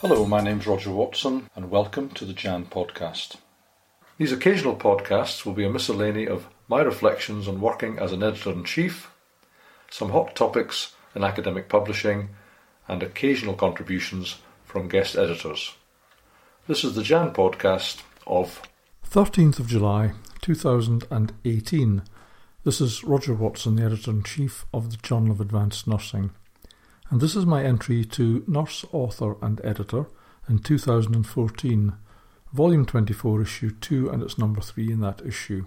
Hello, my name's Roger Watson and welcome to the Jan Podcast. These occasional podcasts will be a miscellany of my reflections on working as an editor-in-chief, some hot topics in academic publishing, and occasional contributions from guest editors. This is the Jan Podcast of 13th of July 2018. This is Roger Watson, the Editor-in-Chief of the Journal of Advanced Nursing, and this is my entry to Nurse, Author and Editor in 2014, Volume 24, Issue 2, and it's number 3 in that issue.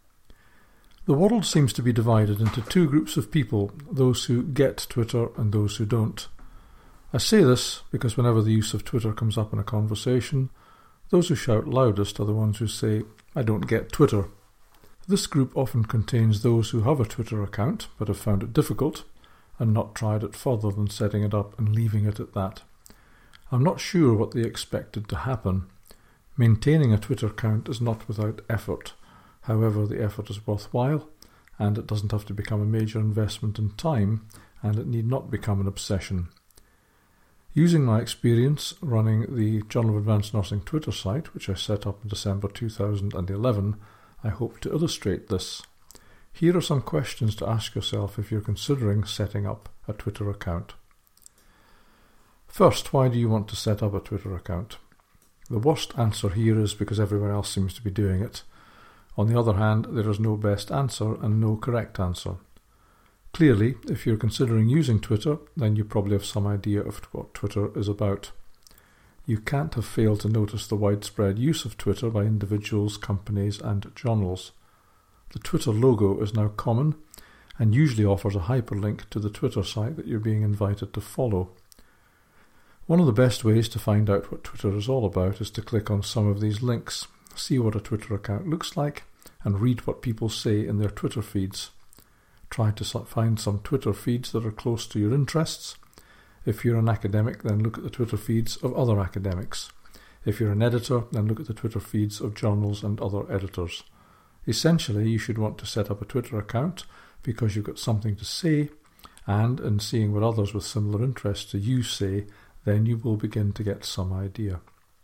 The world seems to be divided into two groups of people, those who get Twitter and those who don't. I say this because whenever the use of Twitter comes up in a conversation, those who shout loudest are the ones who say, "I don't get Twitter." This group often contains those who have a Twitter account but have found it difficult and not tried it further than setting it up and leaving it at that. I'm not sure what they expected to happen. Maintaining a Twitter account is not without effort. However, the effort is worthwhile, and it doesn't have to become a major investment in time, and it need not become an obsession. Using my experience running the Journal of Advanced Nursing Twitter site, which I set up in December 2011, I hope to illustrate this. Here are some questions to ask yourself if you're considering setting up a Twitter account. First, why do you want to set up a Twitter account? The worst answer here is because everyone else seems to be doing it. On the other hand, there is no best answer and no correct answer. Clearly, if you're considering using Twitter, then you probably have some idea of what Twitter is about. You can't have failed to notice the widespread use of Twitter by individuals, companies and journals. The Twitter logo is now common and usually offers a hyperlink to the Twitter site that you're being invited to follow. One of the best ways to find out what Twitter is all about is to click on some of these links, see what a Twitter account looks like, and read what people say in their Twitter feeds. Try to find some Twitter feeds that are close to your interests. If you're an academic, then look at the Twitter feeds of other academics. If you're an editor, then look at the Twitter feeds of journals and other editors. Essentially, you should want to set up a Twitter account because you've got something to say, and in seeing what others with similar interests to you say, then you will begin to get some idea.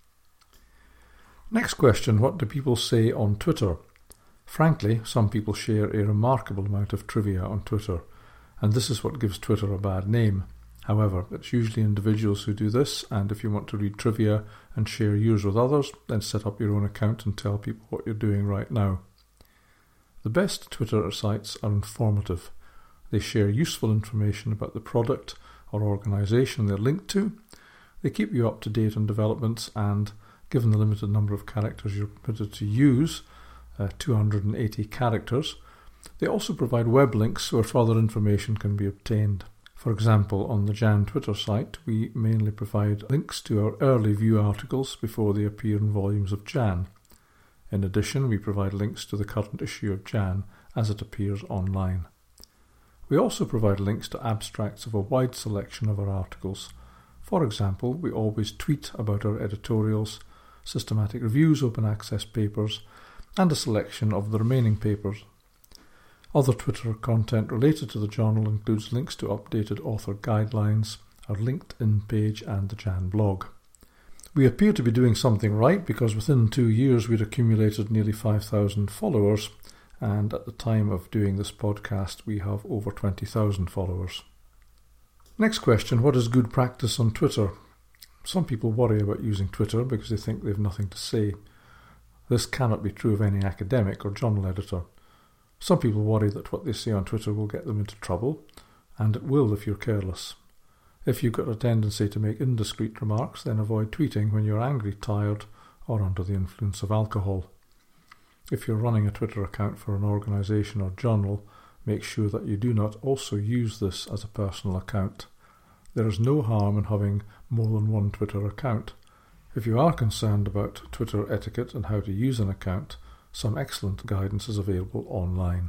Next question, what do people say on Twitter? Frankly, some people share a remarkable amount of trivia on Twitter, and this is what gives Twitter a bad name. However, it's usually individuals who do this, and if you want to read trivia and share yours with others, then set up your own account and tell people what you're doing right now. The best Twitter sites are informative. They share useful information about the product or organisation they're linked to. They keep you up to date on developments and, given the limited number of characters you're permitted to use, 280 characters, they also provide web links where further information can be obtained. For example, on the Jan Twitter site, we mainly provide links to our early view articles before they appear in volumes of Jan. In addition, we provide links to the current issue of Jan as it appears online. We also provide links to abstracts of a wide selection of our articles. For example, we always tweet about our editorials, systematic reviews, open access papers, and a selection of the remaining papers. Other Twitter content related to the journal includes links to updated author guidelines, our LinkedIn page and the Jan blog. We appear to be doing something right because within 2 years we'd accumulated nearly 5,000 followers, and at the time of doing this podcast we have over 20,000 followers. Next question, what is good practice on Twitter? Some people worry about using Twitter because they think they have nothing to say. This cannot be true of any academic or journal editor. Some people worry that what they say on Twitter will get them into trouble, and it will if you're careless. If you've got a tendency to make indiscreet remarks, then avoid tweeting when you're angry, tired, or under the influence of alcohol. If you're running a Twitter account for an organisation or journal, make sure that you do not also use this as a personal account. There is no harm in having more than one Twitter account. If you are concerned about Twitter etiquette and how to use an account, some excellent guidance is available online.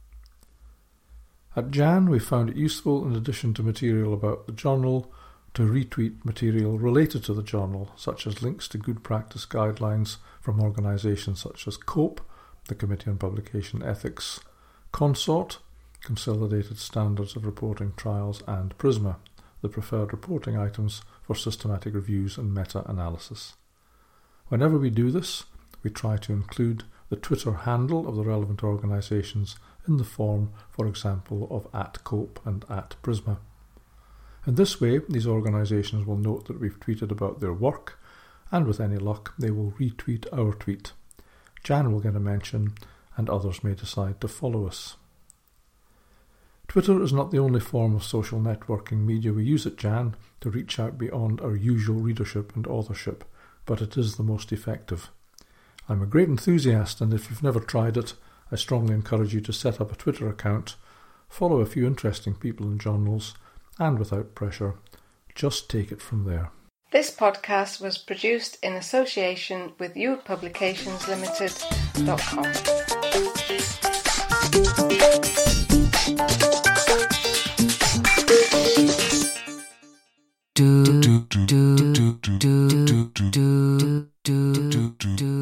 At Jan, we found it useful, in addition to material about the journal, to retweet material related to the journal, such as links to good practice guidelines from organisations such as COPE, the Committee on Publication Ethics, Consort, Consolidated Standards of Reporting Trials, and PRISMA, the preferred reporting items for systematic reviews and meta-analysis. Whenever we do this, we try to include the Twitter handle of the relevant organisations in the form, for example, of @Cope and @Prisma. In this way, these organisations will note that we've tweeted about their work, and with any luck, they will retweet our tweet. Jan will get a mention, and others may decide to follow us. Twitter is not the only form of social networking media we use at Jan to reach out beyond our usual readership and authorship, but it is the most effective. I'm a great enthusiast, and if you've never tried it, I strongly encourage you to set up a Twitter account, follow a few interesting people and journals, and without pressure, just take it from there. This podcast was produced in association with youpublicationslimited.com. do